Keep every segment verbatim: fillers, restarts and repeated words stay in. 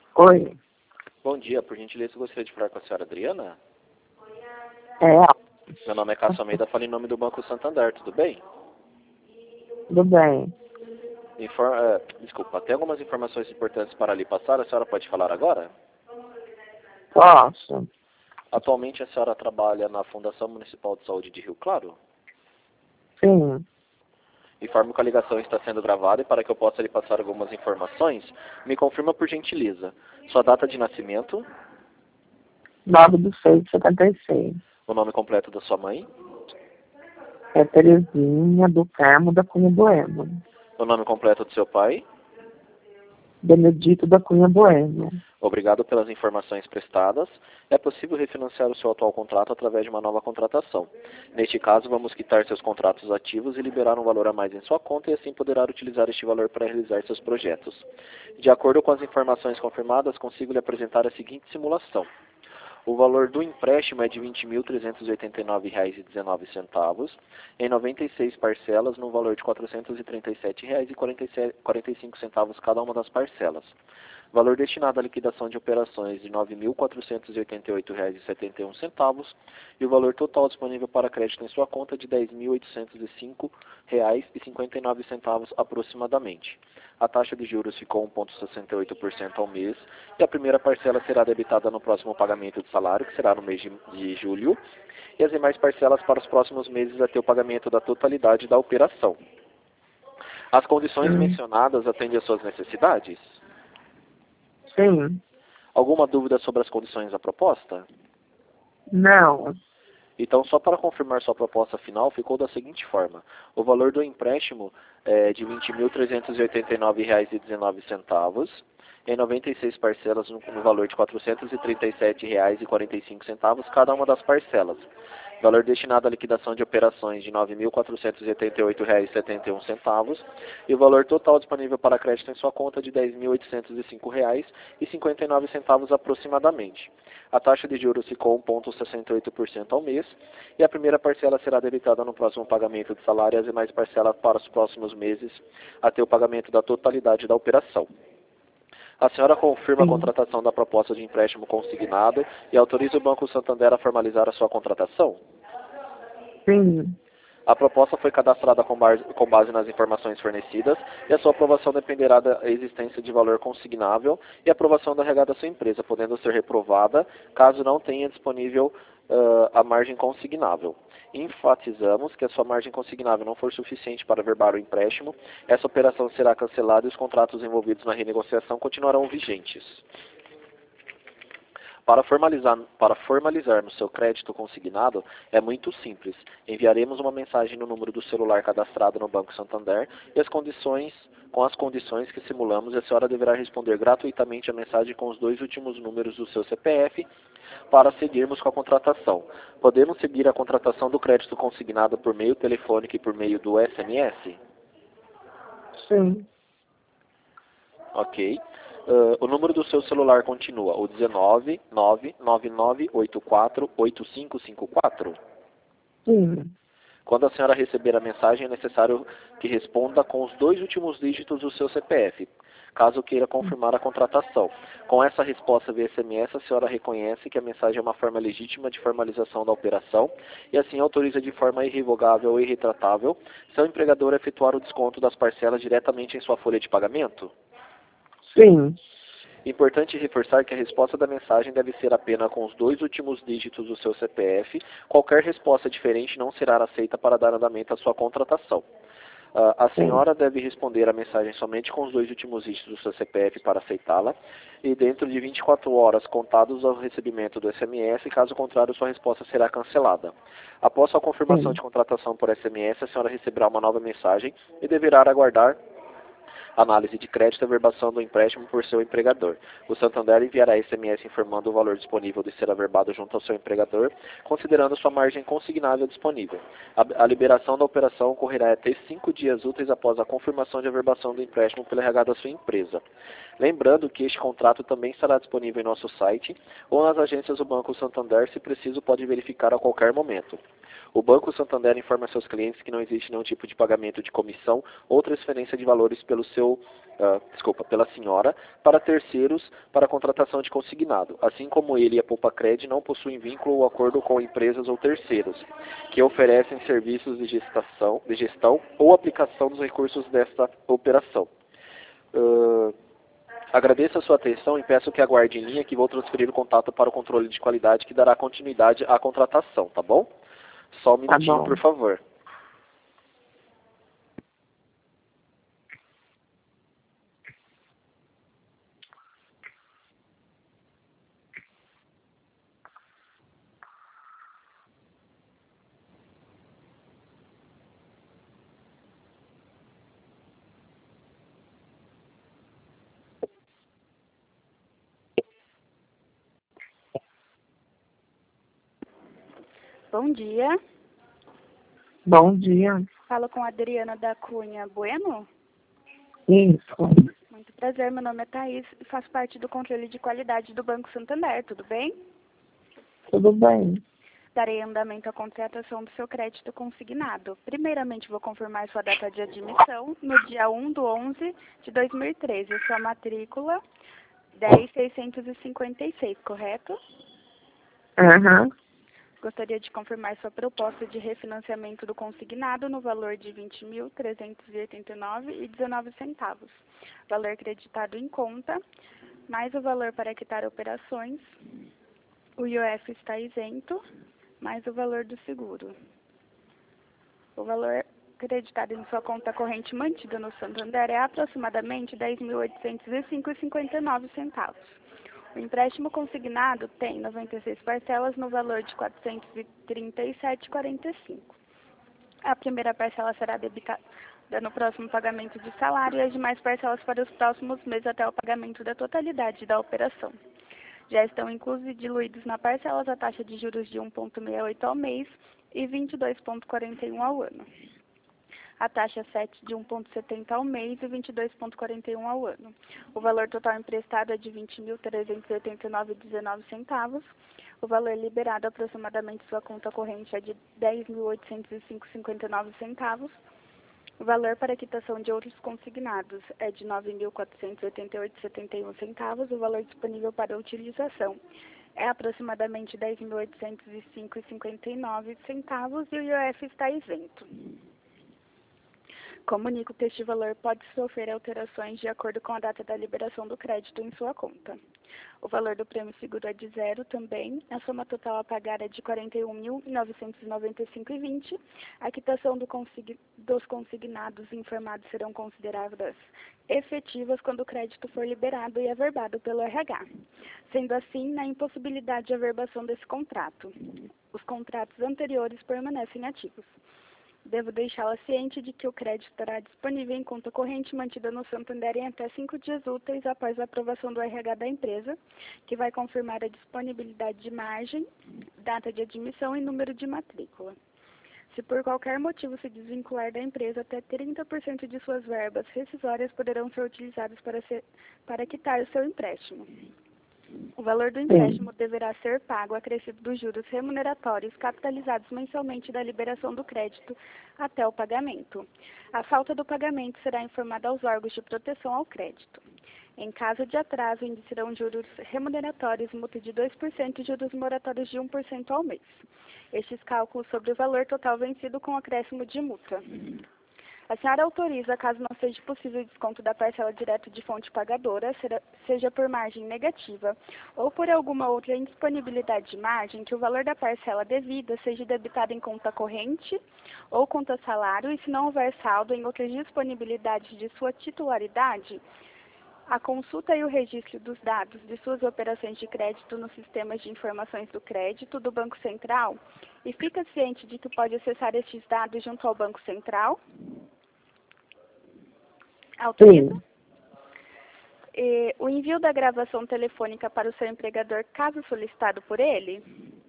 Oi. Bom dia, por gentileza, eu gostaria de falar com a senhora Adriana. É, Meu nome é Cássio Almeida, falo em nome do Banco Santander, tudo bem? tudo bem. Infor eh, desculpa, tem algumas informações importantes para lhe passar, a senhora pode falar agora? Posso? Atualmente a senhora trabalha na Fundação Municipal de Saúde de Rio Claro? Sim. Informo que a ligação está sendo gravada e para que eu possa lhe passar algumas informações, me confirma por gentileza sua data de nascimento, nove de seis de setenta e seis. o nome completo da sua mãe, É Terezinha do Carmo da Cunha Bueno. o nome completo do seu pai. Benedito da Cunha Bueno. Obrigado pelas informações prestadas. É possível refinanciar o seu atual contrato através de uma nova contratação. Neste caso, vamos quitar seus contratos ativos e liberar um valor a mais em sua conta e assim poderá utilizar este valor para realizar seus projetos. De acordo com as informações confirmadas, consigo lhe apresentar a seguinte simulação. O valor do empréstimo é de vinte mil trezentos e oitenta e nove reais e dezenove centavos, em noventa e seis parcelas, no valor de quatrocentos e trinta e sete reais e quarenta e cinco centavos cada uma das parcelas. Valor destinado à liquidação de operações de nove mil quatrocentos e oitenta e oito reais e setenta e um centavos e o valor total disponível para crédito em sua conta de dez mil oitocentos e cinco reais e cinquenta e nove centavos aproximadamente. A taxa de juros ficou um vírgula sessenta e oito por cento ao mês e a primeira parcela será debitada no próximo pagamento de salário, que será no mês de, de julho, e as demais parcelas para os próximos meses até o pagamento da totalidade da operação. As condições Hum. mencionadas atendem às suas necessidades? Sim. Alguma dúvida sobre as condições da proposta? Não. Então, só para confirmar sua proposta final, ficou da seguinte forma. O valor do empréstimo é de vinte mil trezentos e oitenta e nove reais e dezenove centavos, em noventa e seis parcelas no, no valor de quatrocentos e trinta e sete reais e quarenta e cinco centavos cada uma das parcelas. Valor destinado à liquidação de operações de nove mil quatrocentos e oitenta e oito reais e setenta e um centavos e o valor total disponível para crédito em sua conta de dez mil oitocentos e cinco reais e cinquenta e nove centavos aproximadamente. A taxa de juros ficou um vírgula sessenta e oito por cento ao mês e a primeira parcela será debitada no próximo pagamento de salário e as demais parcelas para os próximos meses até o pagamento da totalidade da operação. A senhora confirma a Sim. contratação da proposta de empréstimo consignado e autoriza o Banco Santander a formalizar a sua contratação? Sim. A proposta foi cadastrada com base, com base nas informações fornecidas e a sua aprovação dependerá da existência de valor consignável e aprovação da regada da sua empresa, podendo ser reprovada caso não tenha disponível uh, a margem consignável. Enfatizamos que a sua margem consignável não for suficiente para verbar o empréstimo, essa operação será cancelada e os contratos envolvidos na renegociação continuarão vigentes. Para formalizar, para formalizarmos seu crédito consignado, é muito simples. Enviaremos uma mensagem no número do celular cadastrado no Banco Santander e as condições, com as condições que simulamos, a senhora deverá responder gratuitamente a mensagem com os dois últimos números do seu C P F para seguirmos com a contratação. Podemos seguir a contratação do crédito consignado por meio telefônico e por meio do S M S? Sim. Ok. Uh, o número do seu celular continua o dezenove, nove nove nove oito quatro oito cinco cinco quatro? Sim. Quando a senhora receber a mensagem, é necessário que responda com os dois últimos dígitos do seu C P F, caso queira confirmar a contratação. Com essa resposta via S M S, a senhora reconhece que a mensagem é uma forma legítima de formalização da operação e assim autoriza de forma irrevogável e irretratável seu empregador a efetuar o desconto das parcelas diretamente em sua folha de pagamento? Sim. Importante reforçar que a resposta da mensagem deve ser apenas com os dois últimos dígitos do seu C P F. Qualquer resposta diferente não será aceita para dar andamento à sua contratação. Uh, a senhora deve responder a mensagem somente com os dois últimos dígitos do seu C P F para aceitá-la e dentro de vinte e quatro horas contados ao recebimento do S M S, caso contrário sua resposta será cancelada. Após sua confirmação Sim. de contratação por S M S, a senhora receberá uma nova mensagem e deverá aguardar análise de crédito e averbação do empréstimo por seu empregador. O Santander enviará S M S informando o valor disponível de ser averbado junto ao seu empregador, considerando sua margem consignável disponível. A, a liberação da operação ocorrerá até cinco dias úteis após a confirmação de averbação do empréstimo pela R H da sua empresa. Lembrando que este contrato também estará disponível em nosso site ou nas agências do Banco Santander, se preciso pode verificar a qualquer momento. O Banco Santander informa seus clientes que não existe nenhum tipo de pagamento de comissão ou transferência de valores pelo seu seu, uh, desculpa, pela senhora, para terceiros para contratação de consignado, assim como ele e a Poupacred não possuem vínculo ou acordo com empresas ou terceiros, que oferecem serviços de gestação, de gestão ou aplicação dos recursos desta operação. Uh, agradeço a sua atenção e peço que aguarde em linha que vou transferir o contato para o controle de qualidade que dará continuidade à contratação, tá bom? Só um minutinho, bom. por favor. Bom dia. Bom dia. Falo com a Adriana da Cunha Bueno. Isso. Muito prazer, meu nome é Thaís e faço parte do controle de qualidade do Banco Santander, tudo bem? Tudo bem. Darei andamento à contratação do seu crédito consignado. Primeiramente, vou confirmar sua data de admissão no dia um de onze de dois mil e treze. Sua matrícula dez mil seiscentos e cinquenta e seis, correto? Aham. Gostaria de confirmar sua proposta de refinanciamento do consignado no valor de vinte mil trezentos e oitenta e nove reais e dezenove centavos. Valor creditado em conta, mais o valor para quitar operações. O I O F está isento, mais o valor do seguro. O valor creditado em sua conta corrente mantida no Santander é aproximadamente dez mil oitocentos e cinco reais e cinquenta e nove centavos. O empréstimo consignado tem noventa e seis parcelas no valor de quatrocentos e trinta e sete reais e quarenta e cinco centavos. A primeira parcela será debitada no próximo pagamento de salário e as demais parcelas para os próximos meses até o pagamento da totalidade da operação. Já estão inclusos e diluídos na parcela a taxa de juros de um vírgula sessenta e oito ao mês e vinte e dois vírgula quarenta e um ao ano. A taxa sete de um vírgula setenta ao mês e vinte e dois vírgula quarenta e um ao ano. O valor total emprestado é de vinte mil trezentos e oitenta e nove reais e dezenove centavos. O valor liberado aproximadamente sua conta corrente é de dez mil oitocentos e cinco reais e cinquenta e nove centavos. O valor para quitação de outros consignados é de nove mil quatrocentos e oitenta e oito reais e setenta e um centavos. O valor disponível para utilização é aproximadamente dez mil oitocentos e cinco reais e cinquenta e nove centavos e o I O F está isento. Comunico que este valor pode sofrer alterações de acordo com a data da liberação do crédito em sua conta. O valor do prêmio seguro é de zero também. A soma total a pagar é de quarenta e um mil novecentos e noventa e cinco reais e vinte centavos. A quitação do consig... dos consignados informados serão consideradas efetivas quando o crédito for liberado e averbado pelo R H. Sendo assim, na impossibilidade de averbação desse contrato, os contratos anteriores permanecem ativos. Devo deixá-la ciente de que o crédito estará disponível em conta corrente mantida no Santander em até cinco dias úteis após a aprovação do R H da empresa, que vai confirmar a disponibilidade de margem, data de admissão e número de matrícula. Se por qualquer motivo se desvincular da empresa, até trinta por cento de suas verbas rescisórias poderão ser utilizadas para, ser, para quitar o seu empréstimo. O valor do empréstimo deverá ser pago acrescido dos juros remuneratórios capitalizados mensalmente da liberação do crédito até o pagamento. A falta do pagamento será informada aos órgãos de proteção ao crédito. Em caso de atraso, incidirão juros remuneratórios, multa de dois por cento e juros moratórios de um por cento ao mês. Estes cálculos sobre o valor total vencido com acréscimo de multa. A senhora autoriza, caso não seja possível o desconto da parcela direto de fonte pagadora, seja por margem negativa ou por alguma outra indisponibilidade de margem, que o valor da parcela devida seja debitado em conta corrente ou conta salário, e se não houver saldo em outras disponibilidades de sua titularidade, a consulta e o registro dos dados de suas operações de crédito nos sistemas de informações do crédito do Banco Central, e fica ciente de que pode acessar estes dados junto ao Banco Central. Autoriza? Sim. E o envio da gravação telefônica para o seu empregador, caso solicitado por ele?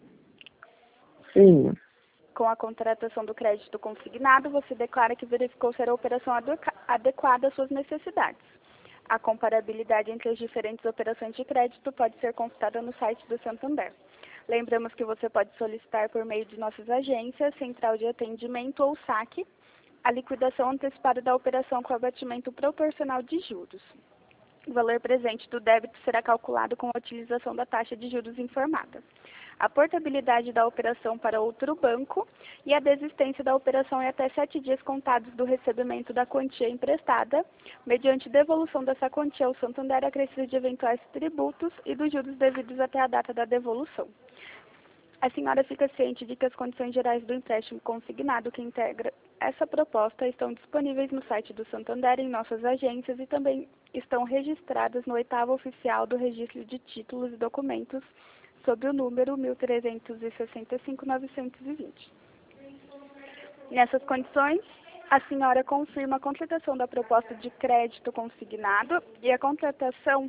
Sim. Com a contratação do crédito consignado, você declara que verificou ser a operação adequada às suas necessidades. A comparabilidade entre as diferentes operações de crédito pode ser consultada no site do Santander. Lembramos que você pode solicitar por meio de nossas agências, Central de Atendimento ou S A C, a liquidação antecipada da operação com abatimento proporcional de juros. O valor presente do débito será calculado com a utilização da taxa de juros informada. A portabilidade da operação para outro banco e a desistência da operação em até sete dias contados do recebimento da quantia emprestada, mediante devolução dessa quantia ao Santander acrescido de eventuais tributos e dos juros devidos até a data da devolução. A senhora fica ciente de que as condições gerais do empréstimo consignado que integra essa proposta estão disponíveis no site do Santander em nossas agências e também estão registradas no oitavo oficial do Registro de Títulos e Documentos sob o número mil trezentos e sessenta e cinco ponto novecentos e vinte. Nessas condições, a senhora confirma a contratação da proposta de crédito consignado e a contratação...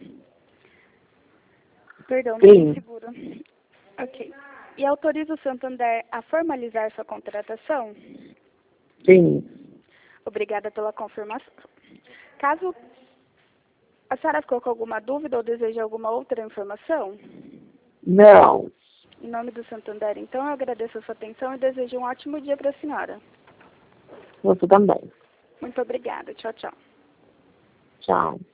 Perdão, não Sim. seguro. Ok. E autoriza o Santander a formalizar sua contratação? Sim. Obrigada pela confirmação. Caso a senhora ficou com alguma dúvida ou deseja alguma outra informação? Não. Em nome do Santander, então, eu agradeço a sua atenção e desejo um ótimo dia para a senhora. Você também. Muito obrigada. Tchau, tchau. Tchau.